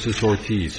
versus Ortiz.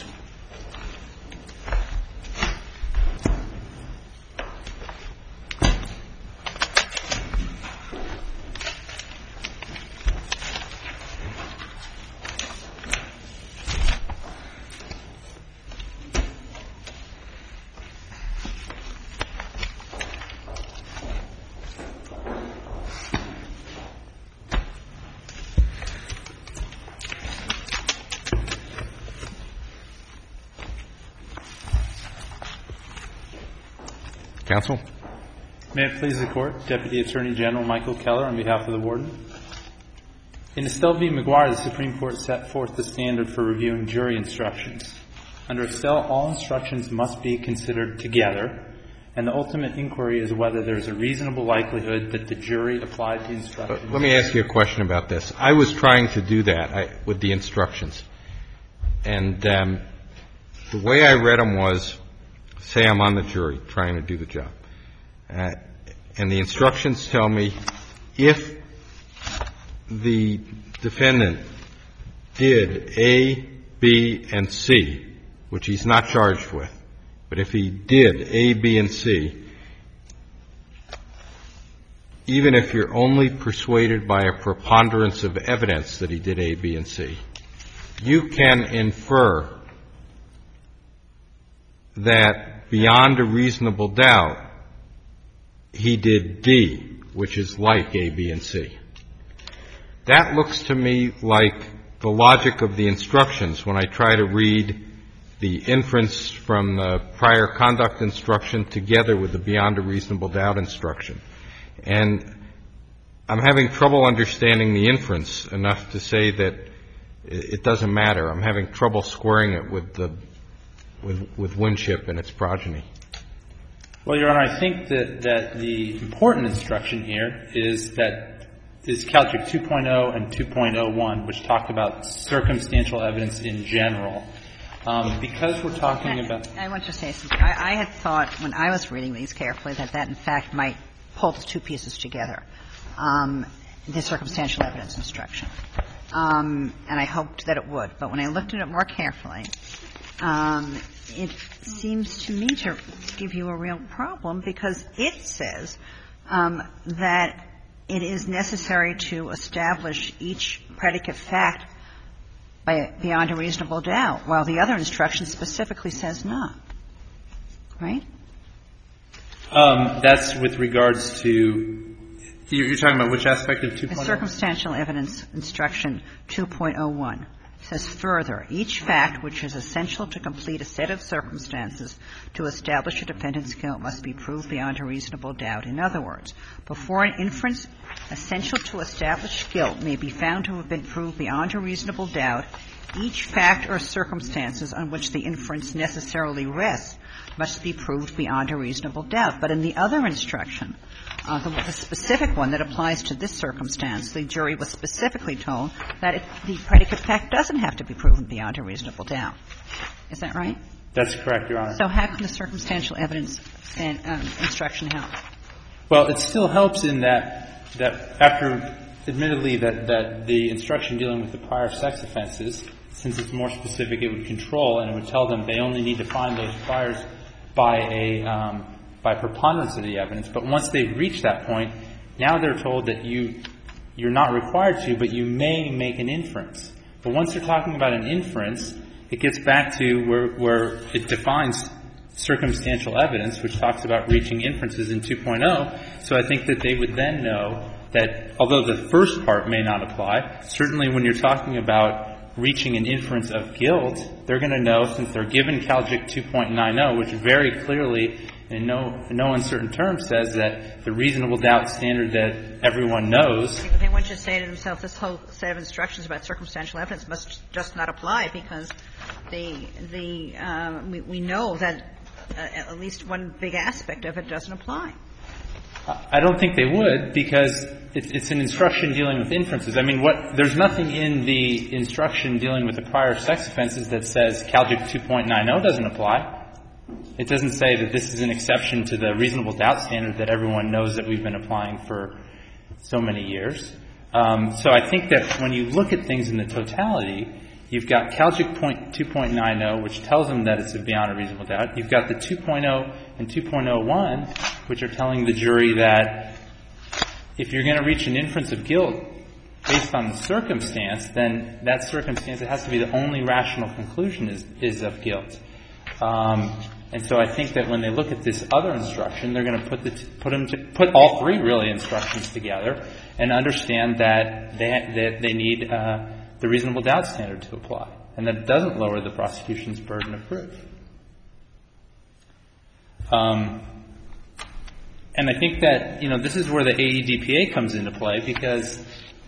Counsel? May it please the Court, Deputy Attorney General Michael Keller on behalf of the Warden. In Estelle v. McGuire, the Supreme Court set forth the standard for reviewing jury instructions. Under Estelle, all instructions must be considered together, and the ultimate inquiry is whether there is a reasonable likelihood that the jury applied the instructions. Let me ask you a question about this. I was trying to do that with the instructions. And the way I read them was, say I'm on the jury trying to do the job. And the instructions tell me if the defendant did A, B, and C, which he's not charged with, but if he did A, B, and C, even if you're only persuaded by a preponderance of evidence that he did A, B, and C, you can infer that beyond a reasonable doubt, he did D, which is like A, B, and C. That looks to me like the logic of the instructions when I try to read the inference from the prior conduct instruction together with the beyond a reasonable doubt instruction. And I'm having trouble understanding the inference enough to say that it doesn't matter. I'm having trouble squaring it with Winship and its progeny. Well, Your Honor, I think that the important instruction here is Calgic 2.0 and 2.01, which talk about circumstantial evidence in general. Because we're talking about... I want to say something. I had thought when I was reading these carefully that in fact might pull the two pieces together, the circumstantial evidence instruction. And I hoped that it would. But when I looked at it more carefully, it seems to me to give you a real problem because it says that it is necessary to establish each predicate fact beyond a reasonable doubt, while the other instruction specifically says not. Right? That's with regards to – you're talking about which aspect of 2.0? The circumstantial evidence instruction 2.01 says further, each fact which is essential to complete a set of circumstances to establish a defendant's guilt must be proved beyond a reasonable doubt. In other words, before an inference essential to establish guilt may be found to have been proved beyond a reasonable doubt, each fact or circumstances on which the inference necessarily rests must be proved beyond a reasonable doubt. But in the other instruction, the specific one that applies to this circumstance, the jury was specifically told that the predicate fact doesn't have to be proven beyond a reasonable doubt. Is that right? That's correct, Your Honor. So how can the circumstantial evidence instruction help? Well, it still helps in that after, admittedly, that the instruction dealing with the prior sex offenses, since it's more specific, it would control and it would tell them they only need to find those priors by preponderance of the evidence. But once they've reached that point, now they're told that you're not required to, but you may make an inference. But once they're talking about an inference, it gets back to where it defines circumstantial evidence, which talks about reaching inferences in 2.0. So I think that they would then know that although the first part may not apply, certainly when you're talking about reaching an inference of guilt, they're going to know, since they're given Calgic 2.90, which very clearly in no uncertain terms says that the reasonable doubt standard that everyone knows. But they wouldn't just say to themselves, this whole set of instructions about circumstantial evidence must just not apply because we know that at least one big aspect of it doesn't apply. I don't think they would, because it's an instruction dealing with inferences. I mean, there's nothing in the instruction dealing with the prior sex offenses that says Calgic 2.90 doesn't apply. It doesn't say that this is an exception to the reasonable doubt standard that everyone knows that we've been applying for so many years. So I think that when you look at things in the totality, You've got Calgic 2.90, which tells them that it's beyond a reasonable doubt. You've got the 2.0 and 2.01, which are telling the jury that if you're going to reach an inference of guilt based on the circumstance, then that circumstance, it has to be the only rational conclusion is of guilt. And so I think that when they look at this other instruction, they're going to put all three really instructions together and understand that they need the reasonable doubt standard to apply, and that it doesn't lower the prosecution's burden of proof. And I think that, this is where the AEDPA comes into play, because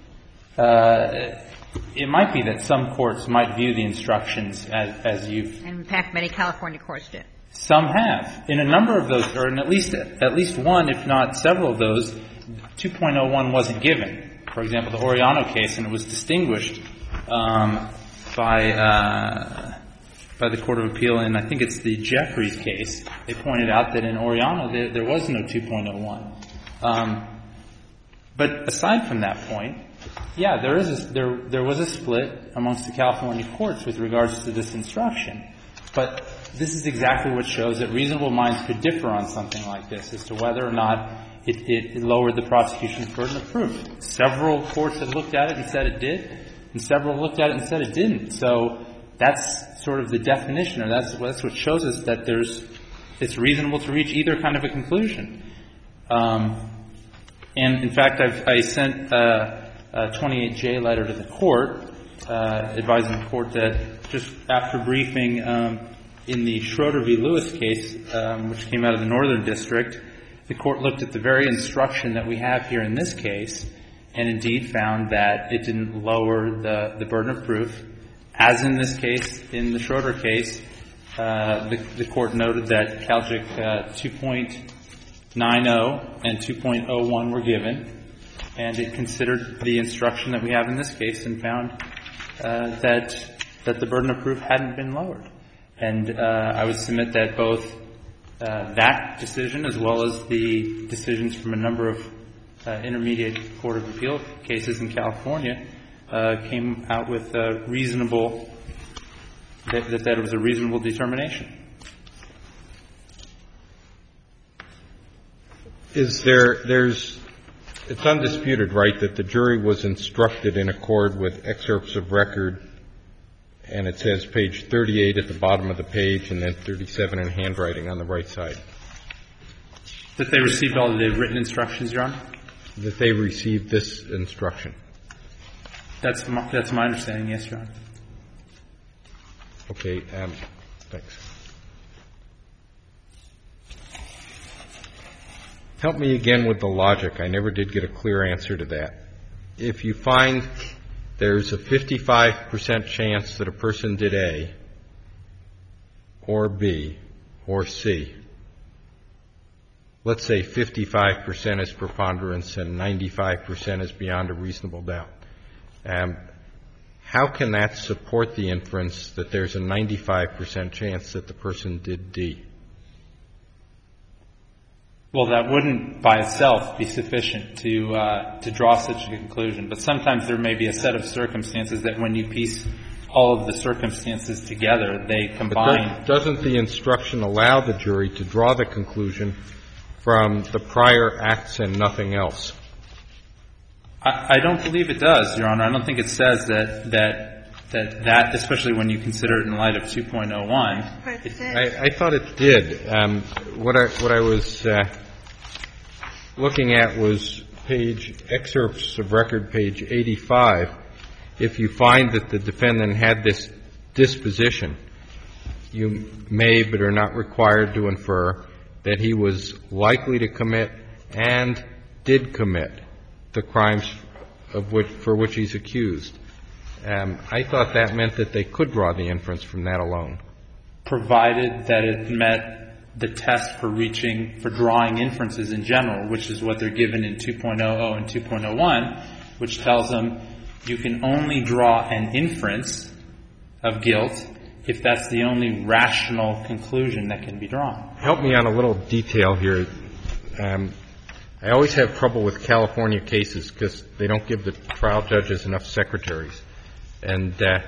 it might be that some courts might view the instructions as you've... And in fact, many California courts did. Some have. In a number of those, or in at least one, if not several of those, 2.01 wasn't given. For example, the Oriano case, and it was distinguished by the Court of Appeal, and I think it's the Jeffries case. They pointed out that in Oriano there was no 2.01. But aside from that point, yeah, there was a split amongst the California courts with regards to this instruction. But this is exactly what shows that reasonable minds could differ on something like this as to whether or not it lowered the prosecution's burden of proof. Several courts had looked at it and said it did, and several looked at it and said it didn't. So that's sort of the definition, or that's what shows us that it's reasonable to reach either kind of a conclusion. And in fact, I sent a 28J letter to the court, advising the court that just after briefing in the Schroeder v. Lewis case, which came out of the Northern District, the court looked at the very instruction that we have here in this case, and indeed found that it didn't lower the burden of proof. As in this case, in the Schroeder case, the court noted that Calgic 2.90 and 2.01 were given, and it considered the instruction that we have in this case and found that the burden of proof hadn't been lowered. And I would submit that both that decision as well as the decisions from a number of intermediate Court of Appeal cases in California came out with that it was a reasonable determination. It's undisputed, right, that the jury was instructed in accord with excerpts of record, and it says page 38 at the bottom of the page and then 37 in handwriting on the right side. That they received all of the written instructions, Your Honor? That they received this instruction. That's my understanding, yes, Your Honor. Okay, thanks. Help me again with the logic. I never did get a clear answer to that. If you find there's a 55% chance that a person did A or B or C, let's say 55% is preponderance and 95% is beyond a reasonable doubt, how can that support the inference that there's a 95% chance that the person did D? Well, that wouldn't by itself be sufficient to draw such a conclusion. But sometimes there may be a set of circumstances that when you piece all of the circumstances together, they combine. But doesn't the instruction allow the jury to draw the conclusion from the prior acts and nothing else? I don't believe it does, Your Honor. I don't think it says that, especially when you consider it in light of 2.01. I thought it did. What I was looking at was excerpts of record page 85. If you find that the defendant had this disposition, you may but are not required to infer that he was likely to commit and did commit the crimes for which he's accused. I thought that meant that they could draw the inference from that alone. Provided that it met the test for drawing inferences in general, which is what they're given in 2.00 and 2.01, which tells them you can only draw an inference of guilt if that's the only rational conclusion that can be drawn. Help me on a little detail here. I always have trouble with California cases because they don't give the trial judges enough secretaries. And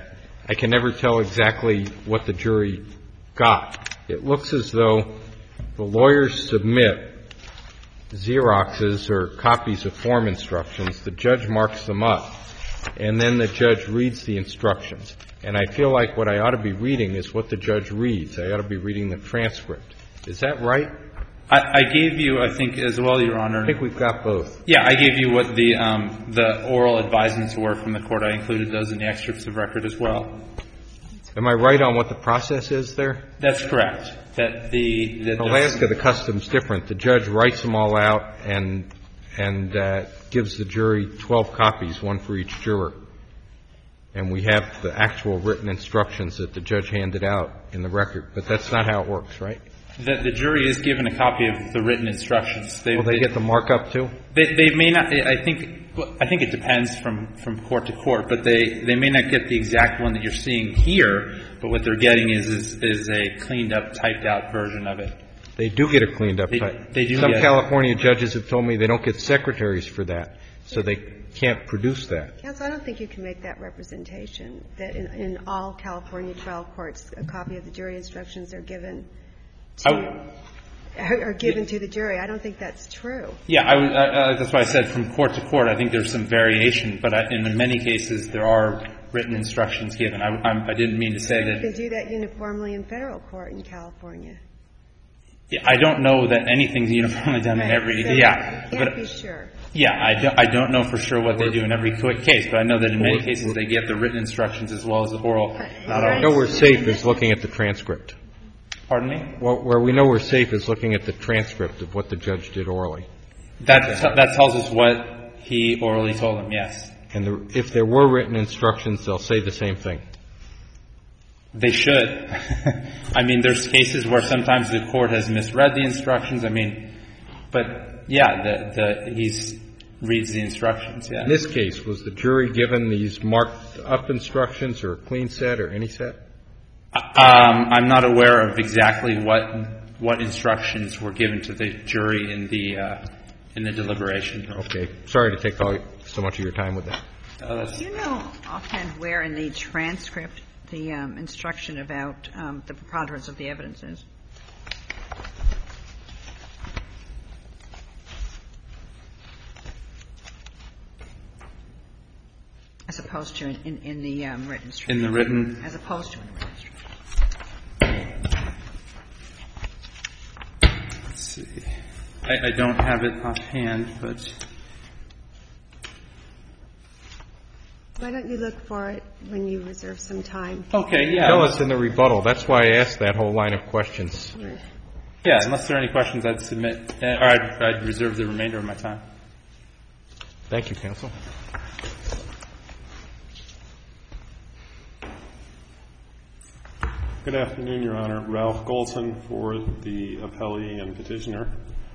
I can never tell exactly what the jury got. It looks as though the lawyers submit Xeroxes or copies of form instructions, the judge marks them up, and then the judge reads the instructions. And I feel like what I ought to be reading is what the judge reads. I ought to be reading the transcript. Is that right? I gave you, I think, as well, Your Honor. I think we've got both. Yeah, I gave you what the oral advisements were from the court. I included those in the excerpts of record as well. Am I right on what the process is there? That's correct. That in Alaska, the custom's different. The judge writes them all out and gives the jury 12 copies, one for each juror. And we have the actual written instructions that the judge handed out in the record. But that's not how it works, right? The jury is given a copy of the written instructions. Will they get the markup too? They may not. I think it depends from court to court, but they may not get the exact one that you're seeing here. But what they're getting is a cleaned up, typed out version of it. They do get a cleaned up type. They do. Some California judges have told me they don't get secretaries for that, so they can't produce that. Counsel, I don't think you can make that representation that in all California trial courts, a copy of the jury instructions are given to the jury. I don't think that's true. Yeah, that's why I said from court to court. I think there's some variation, but in many cases there are written instructions given. I didn't mean to say that. They do that uniformly in federal court in California. Yeah, I don't know that anything's uniformly done in every. So yeah, can't be sure. Yeah, I don't know for sure what they do in every case, but I know that in many cases they get the written instructions as well as the oral. I know we're safe is looking at the transcript. Pardon me? Well, where we know we're safe is looking at the transcript of what the judge did orally. That tells us what he orally told them, yes. And if there were written instructions, they'll say the same thing. They should. I mean, there's cases where sometimes the court has misread the instructions. I mean, but yeah, he reads the instructions, yeah. In this case, was the jury given these marked up instructions or a clean set or any set? I'm not aware of exactly what instructions were given to the jury in the deliberation. Okay. Sorry to take so much of your time with that. Do you know offhand where in the transcript the instruction about the preponderance of the evidence is? As opposed to in the written instruction. In the written? As opposed to in the written instruction. Let's see. I don't have it offhand, but. Why don't you look for it when you reserve some time? Okay, yeah. Tell us in the rebuttal. That's why I asked that whole line of questions. Yeah, unless there are any questions, I'd submit, or I'd reserve the remainder of my time. Thank you, counsel. Good afternoon, Your Honor. Ralph Goldson for the appellee and petitioner.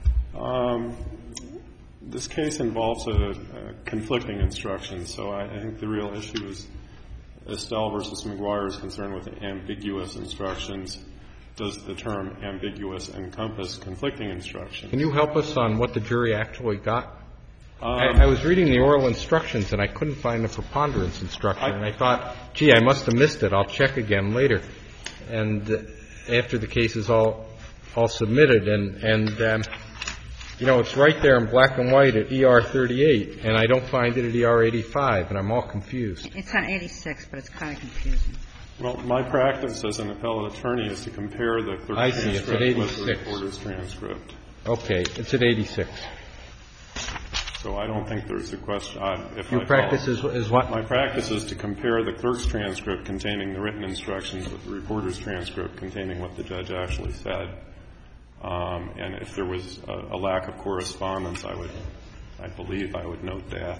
This case involves a conflicting instruction, so I think the real issue is Estelle versus McGuire is concerned with ambiguous instructions. Does the term ambiguous encompass conflicting instructions? Can you help us on what the jury actually got? I was reading the oral instructions, and I couldn't find the preponderance instruction. And I thought, gee, I must have missed it. I'll check again later. And after the case is all submitted, and you know, it's right there in black and white at ER 38, and I don't find it at ER 85, and I'm all confused. It's on 86, but it's kind of confusing. Well, my practice as an appellate attorney is to compare the clerk's transcript with the reporter's transcript. Okay, it's at 86. So I don't think there's a question. Your practice is what? My practice is to compare the clerk's transcript containing the written instructions with the reporter's transcript containing what the judge actually said. And if there was a lack of correspondence, I believe I would note that.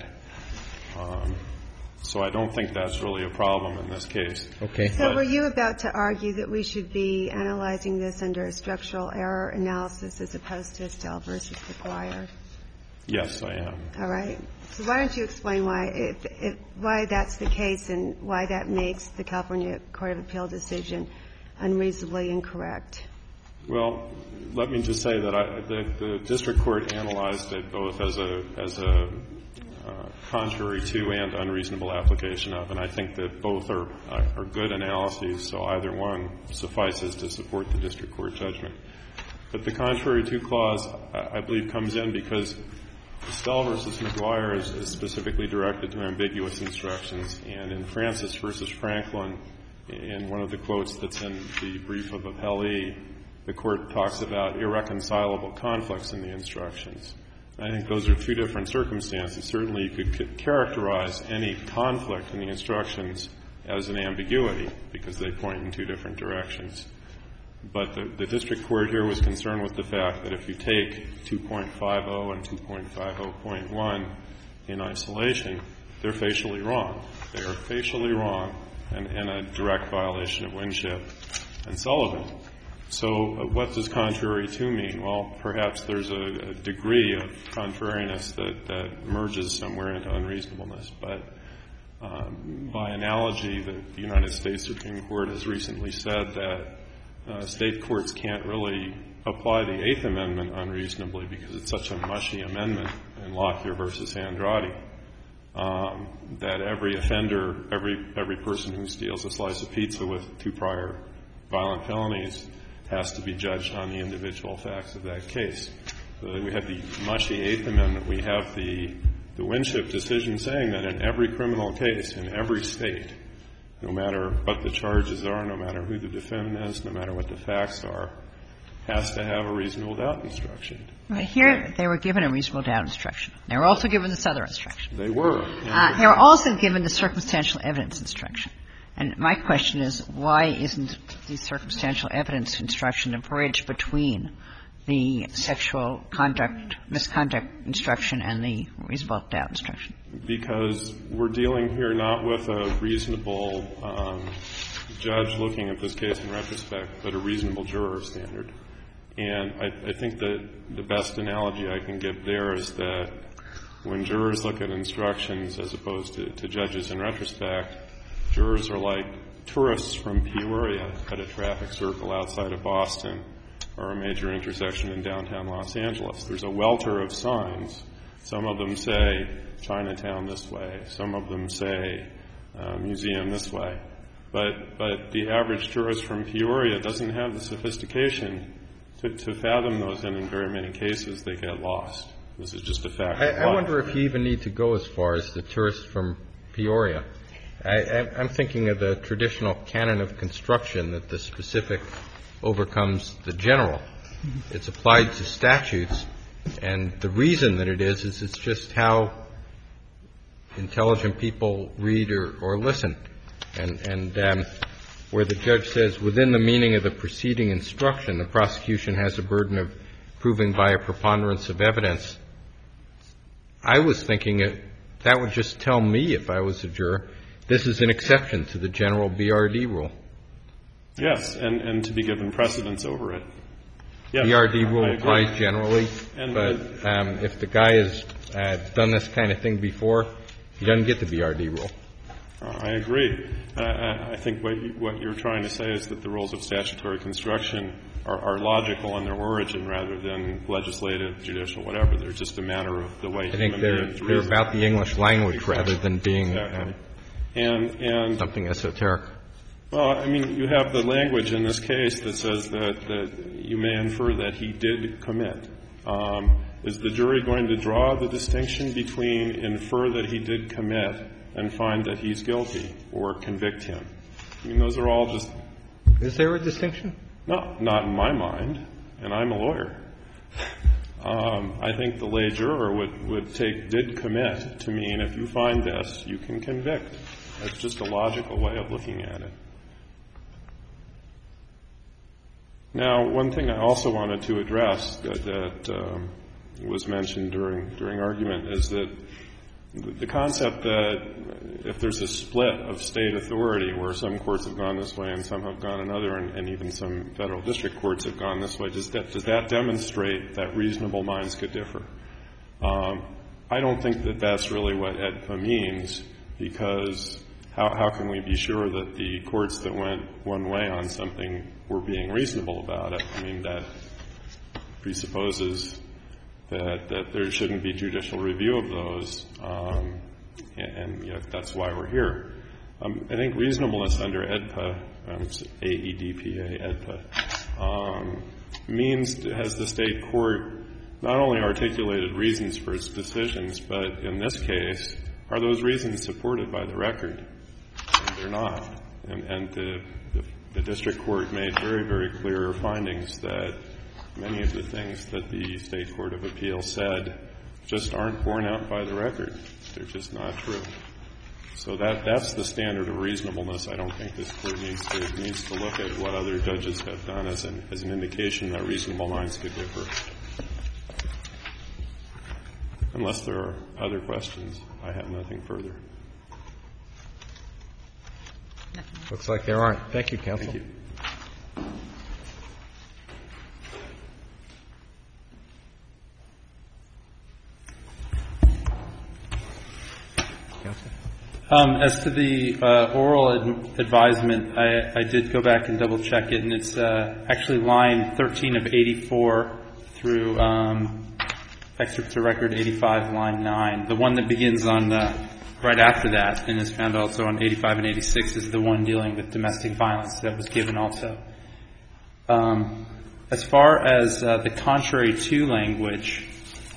So I don't think that's really a problem in this case. Okay. So were you about to argue that we should be analyzing this under a structural error analysis as opposed to Estelle versus McGuire? Yes, I am. All right. So why don't you explain why that's the case and why that makes the California Court of Appeal decision unreasonably incorrect? Well, let me just say that the district court analyzed it both as a contrary to and unreasonable application of, and I think that both are good analyses, so either one suffices to support the district court judgment. But the contrary to clause, I believe, comes in because Estelle versus McGuire is specifically directed to ambiguous instructions, and in Francis versus Franklin, in one of the quotes that's in the brief of appellee, the Court talks about irreconcilable conflicts in the instructions. I think those are two different circumstances. Certainly you could characterize any conflict in the instructions as an ambiguity because they point in two different directions. But the district court here was concerned with the fact that if you take 2.50 and 2.50.1 in isolation, they're facially wrong. They are facially wrong and a direct violation of Winship and Sullivan. So what does contrary to mean? Well, perhaps there's a degree of contrariness that merges somewhere into unreasonableness. But by analogy, the United States Supreme Court has recently said that state courts can't really apply the Eighth Amendment unreasonably because it's such a mushy amendment in Lockyer versus Andrade that every offender, every person who steals a slice of pizza with 2 prior violent felonies has to be judged on the individual facts of that case. So we have the mushy Eighth Amendment. We have the Winship decision saying that in every criminal case in every state, no matter what the charges are, no matter who the defendant is, no matter what the facts are, has to have a reasonable doubt instruction. Right. Here they were given a reasonable doubt instruction. They were also given this other instruction. They were. They were also given the circumstantial evidence instruction. And my question is, why isn't the circumstantial evidence instruction a bridge between the sexual conduct, misconduct instruction and the reasonable doubt instruction? Because we're dealing here not with a reasonable judge looking at this case in retrospect, but a reasonable juror standard. And I think that the best analogy I can give there is that when jurors look at instructions as opposed to judges in retrospect, jurors are like tourists from Peoria at a traffic circle outside of Boston or a major intersection in downtown Los Angeles. There's a welter of signs. Some of them say Chinatown this way. Some of them say museum this way. But the average tourist from Peoria doesn't have the sophistication to fathom those, and in very many cases they get lost. This is just a fact. I wonder if you even need to go as far as the tourist from Peoria. I'm thinking of the traditional canon of construction that the specific overcomes the general. It's applied to statutes, and the reason that it is it's just how intelligent people read or listen. And where the judge says, within the meaning of the preceding instruction, the prosecution has a burden of proving by a preponderance of evidence. I was thinking that would just tell me, if I was a juror, this is an exception to the general BRD rule. Yes, and to be given precedence over it. Yes, BRD rule applies generally, but if the guy has done this kind of thing before, he doesn't get the BRD rule. I agree. I think what you're trying to say is that the rules of statutory construction are logical in their origin rather than legislative, judicial, whatever. They're just a matter of the way human beings reason. They're about the English language rather than being exactly. And something esoteric. Well, I mean, you have the language in this case that says that you may infer that he did commit. Is the jury going to draw the distinction between infer that he did commit and find that he's guilty or convict him? I mean, those are all just... Is there a distinction? No, not in my mind, and I'm a lawyer. I think the lay juror would take did commit to mean if you find this, you can convict. That's just a logical way of looking at it. Now, one thing I also wanted to address that was mentioned during argument is that the concept that if there's a split of state authority where some courts have gone this way and some have gone another, and even some federal district courts have gone this way, does that demonstrate that reasonable minds could differ? I don't think that that's really what AEDPA means, because how can we be sure that the courts that went one way on something were being reasonable about it? I mean, that presupposes that there shouldn't be judicial review of those, and that's why we're here. I think reasonableness under AEDPA, AEDPA, EDPA, means, has the state court not only articulated reasons for its decisions, but in this case, are those reasons supported by the record? And they're not. And the district court made very, very clear findings that many of the things that the State Court of Appeals said just aren't borne out by the record. They're just not true. So that's the standard of reasonableness. I don't think this Court needs to look at what other judges have done as an indication that reasonable minds could differ. Unless there are other questions, I have nothing further. Looks like there aren't. Thank you, counsel. Thank you. As to the oral advisement, I did go back and double-check it, and it's actually line 13 of 84 through excerpts of record 85, line 9. The one that begins on right after that and is found also on 85 and 86 is the one dealing with domestic violence that was given also. As far as the contrary to language,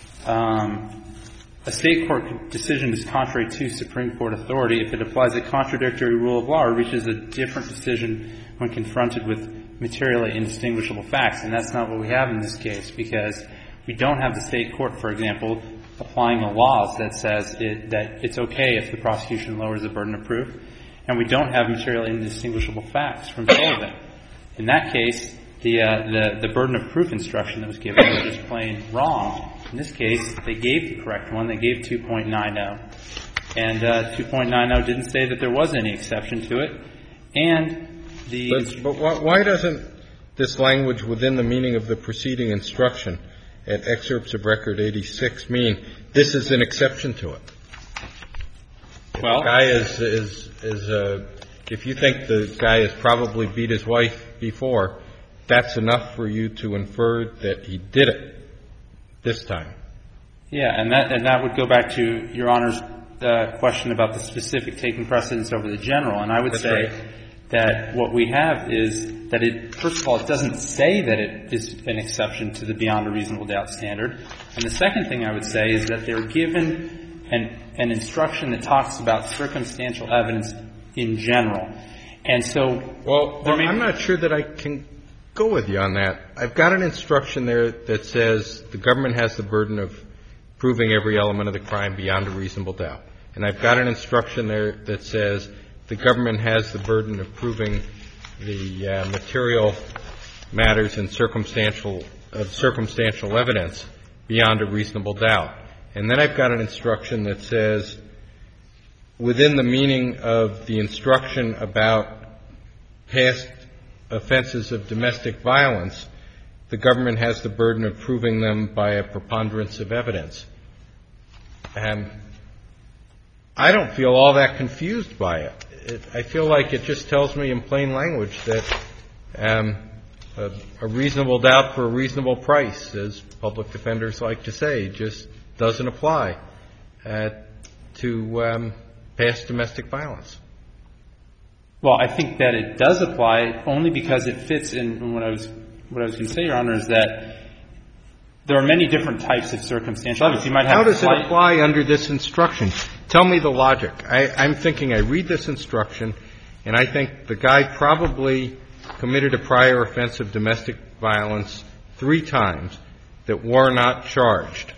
a state court decision is contrary to Supreme Court authority if it applies a contradictory rule of law or reaches a different decision when confronted with materially indistinguishable facts. And that's not what we have in this case, because we don't have the state court, for example, applying a law that says that it's okay if the prosecution lowers the burden of proof. And we don't have materially indistinguishable facts from Sullivan. In that case, the burden of proof instruction that was given was just plain wrong. In this case, they gave the correct one. They gave 2.90. And 2.90 didn't say that there was any exception to it. And But why doesn't this language within the meaning of the preceding instruction at excerpts of record 86 mean this is an exception to it? Well, the guy is if you think the guy has probably beat his wife before, that's enough for you to infer that he did it this time. Yeah, and that would go back to Your Honor's question about the specific taking precedence over the general. And I would say that what we have is that it, first of all, it doesn't say that it is an exception to the beyond a reasonable doubt standard. And the second thing I would say is that they're given an instruction that talks about circumstantial evidence in general. And so, I'm not sure that I can go with you on that. I've got an instruction there that says the government has the burden of proving every element of the crime beyond a reasonable doubt. And I've got an instruction there that says the government has the burden of proving the material matters and circumstantial evidence beyond a reasonable doubt. And then I've got an instruction that says within the meaning of the instruction about past offenses of domestic violence, the government has the burden of proving them by a preponderance of evidence. I don't feel all that confused by it. I feel like it just tells me in plain language that a reasonable doubt for a reasonable price, as public defenders like to say, just doesn't apply to past domestic violence. Well, I think that it does apply only because it fits in what I was going to say, Your Honor, is that there are many different types of circumstantial evidence. You might have. How does it apply under this instruction? Tell me the logic. I'm thinking I read this instruction, and I think the guy probably committed a prior offense of domestic violence 3 times that were not charged.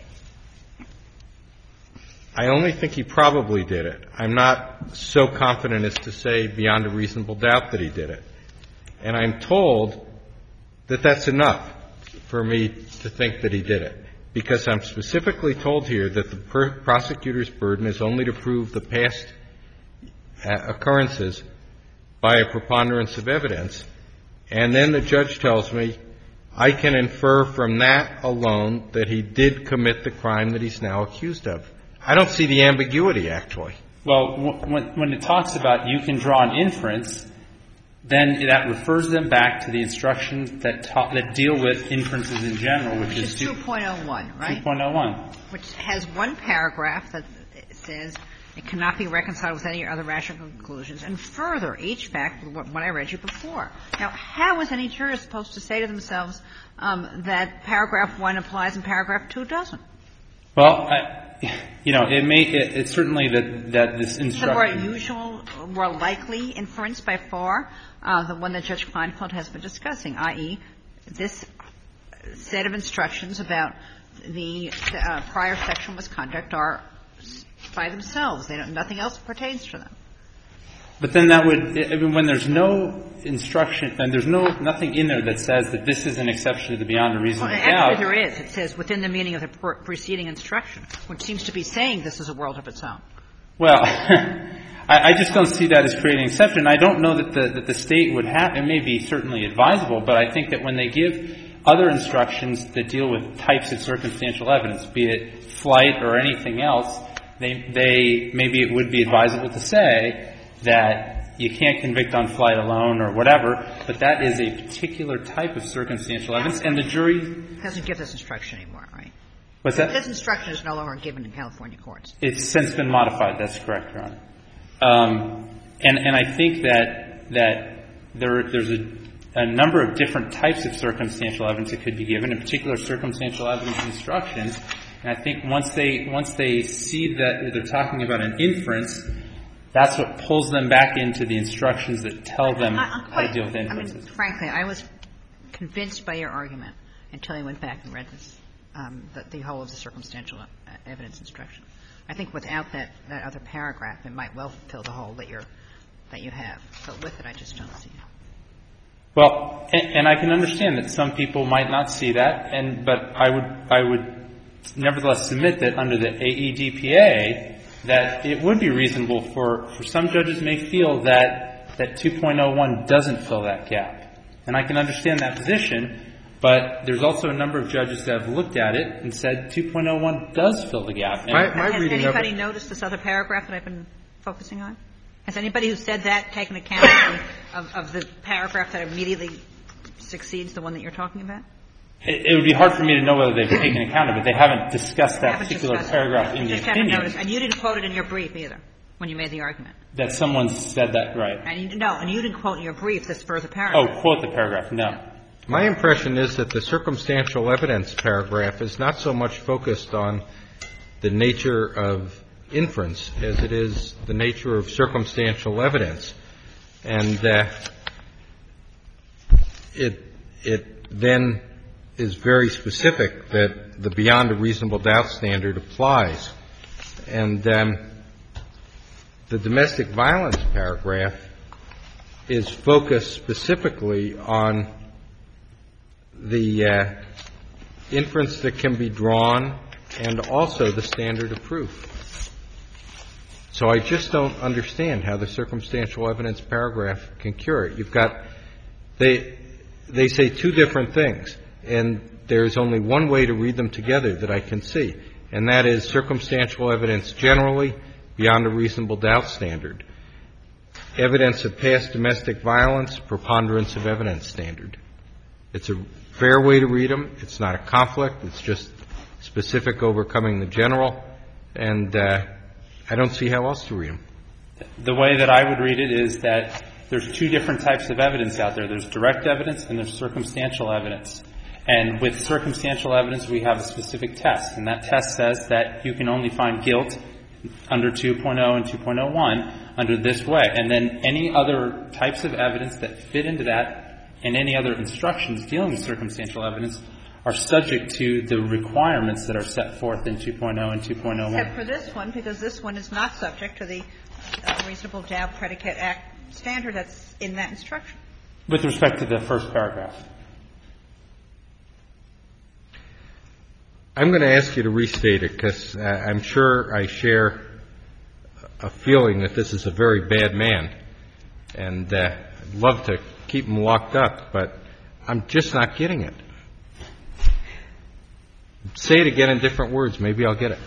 I only think he probably did it. I'm not so confident as to say beyond a reasonable doubt that he did it. And I'm told that that's enough for me to think that he did it, because I'm specifically told here that the prosecutor's burden is only to prove the past occurrences by a preponderance of evidence. And then the judge tells me I can infer from that alone that he did commit the crime that he's now accused of. I don't see the ambiguity, actually. Well, when it talks about you can draw an inference, then that refers them back to the instructions that deal with inferences in general, which is 2.01, right? 2.01. Which has one paragraph that says it cannot be reconciled with any other rational conclusions. And further, each fact, what I read you before. Now, how is any juror supposed to say to themselves that paragraph 1 applies and paragraph 2 doesn't? Well, it's certainly that this instruction. The more usual, more likely inference by far, the one that Judge Kleinfeld has been discussing, i.e., this set of instructions about the prior sexual misconduct are by themselves. Nothing else pertains to them. But then that would, when there's no instruction, and there's nothing in there that says that this is an exception to the beyond a reasonable doubt. Actually, there is. It says within the meaning of the preceding instruction, which seems to be saying this is a world of its own. Well, I just don't see that as creating an exception. I don't know that the State would have. It may be certainly advisable, but I think that when they give other instructions that deal with types of circumstantial evidence, be it flight or anything else, they maybe it would be advisable to say that you can't convict on flight alone or whatever, but that is a particular type of circumstantial evidence, and the jury doesn't give this instruction anymore, right? What's that? This instruction is no longer given in California courts. It's since been modified. That's correct, Your Honor. And I think that there's a number of different types of circumstantial evidence that could be given, in particular circumstantial evidence instructions. And I think once they see that they're talking about an inference, that's what pulls them back into the instructions that tell them how to deal with inferences. I mean, frankly, I was convinced by your argument until I went back and read this, the whole of the circumstantial evidence instruction. I think without that other paragraph, it might well fill the hole that you have. But with it, I just don't see it. Well, and I can understand that some people might not see that, but I would nevertheless submit that under the AEDPA, that it would be reasonable for some judges may feel that 2.01 doesn't fill that gap. And I can understand that position, but there's also a number of judges that have looked at it and said 2.01 does fill the gap. Has anybody noticed this other paragraph that I've been focusing on? Has anybody who said that taken account of the paragraph that immediately succeeds the one that you're talking about? It would be hard for me to know whether they've taken account of it. They haven't discussed that particular paragraph in the opinion. And you didn't quote it in your brief either when you made the argument. That someone said that, right. And you didn't quote in your brief this further paragraph. Oh, quote the paragraph, no. My impression is that the circumstantial evidence paragraph is not so much focused on the nature of inference as it is the nature of circumstantial evidence. And it then is very specific that the beyond a reasonable doubt standard applies. And the domestic violence paragraph is focused specifically on the inference that can be drawn and also the standard of proof. So I just don't understand how the circumstantial evidence paragraph can cure it. You've got they say two different things, and there's only one way to read them together that I can see, and that is circumstantial evidence generally, beyond a reasonable doubt standard. Evidence of past domestic violence, preponderance of evidence standard. It's a fair way to read them. It's not a conflict. It's just specific overcoming the general, and I don't see how else to read them. The way that I would read it is that there's two different types of evidence out there. There's direct evidence and there's circumstantial evidence. And with circumstantial evidence, we have a specific test. And that test says that you can only find guilt under 2.0 and 2.01 under this way. And then any other types of evidence that fit into that and any other instructions dealing with circumstantial evidence are subject to the requirements that are set forth in 2.0 and 2.01. Except for this one, because this one is not subject to the reasonable doubt predicate act standard that's in that instruction. With respect to the first paragraph. I'm going to ask you to restate it because I'm sure I share a feeling that this is a very bad man, and I'd love to keep him locked up, but I'm just not getting it. Say it again in different words. Maybe I'll get it.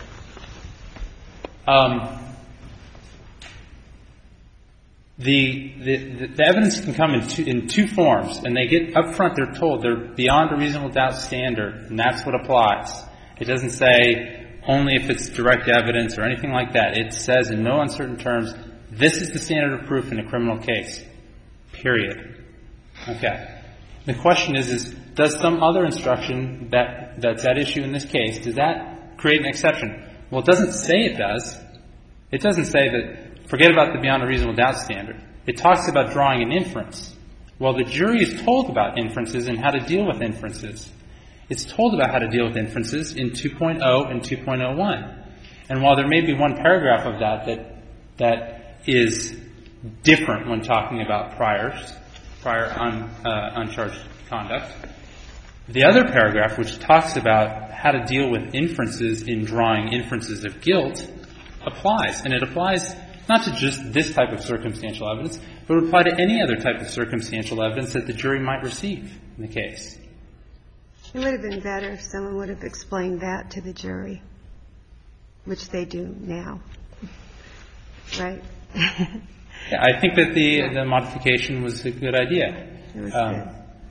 The evidence can come in two forms, and they get up front. They're told they're beyond a reasonable doubt standard, and that's what applies. It doesn't say only if it's direct evidence or anything like that. It says in no uncertain terms, this is the standard of proof in a criminal case. Period. Okay. The question is does some other instruction that's at issue in this case, does that create an exception? Well, it doesn't say it does. It doesn't say that, forget about the beyond a reasonable doubt standard. It talks about drawing an inference. Well, the jury is told about inferences and how to deal with inferences. It's told about how to deal with inferences in 2.0 and 2.01. And while there may be one paragraph of that is different when talking about prior uncharged conduct, the other paragraph, which talks about how to deal with inferences in drawing inferences of guilt, applies. And it applies not to just this type of circumstantial evidence, but it would apply to any other type of circumstantial evidence that the jury might receive in the case. It would have been better if someone would have explained that to the jury, which they do now. Right? Yeah, I think that the modification was a good idea. It was good.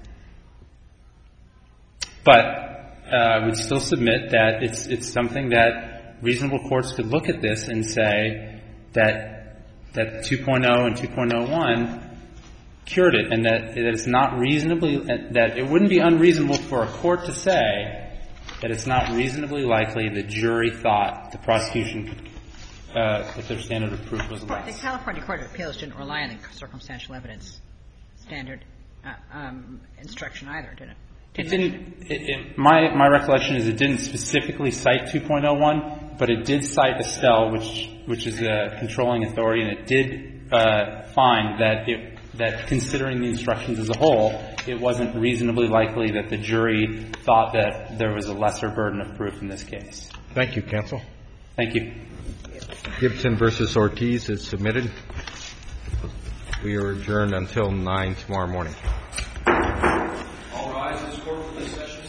But I would still submit that it's something that reasonable courts could look at this and say that 2.0 and 2.01 cured it, and that it's not reasonably, that it wouldn't be unreasonable for a court to say that it's not reasonably likely the jury thought the prosecution could, that their standard of proof was less. The California Court of Appeals didn't rely on the circumstantial evidence standard instruction either, did it? It didn't. My recollection is it didn't specifically cite 2.01, but it did cite Estelle, which is a controlling authority, and it did find that considering the instructions as a whole, it wasn't reasonably likely that the jury thought that there was a lesser burden of proof in this case. Thank you, counsel. Thank you. Gibson versus Ortiz is submitted. We are adjourned until 9 tomorrow morning. All rise. This court for this session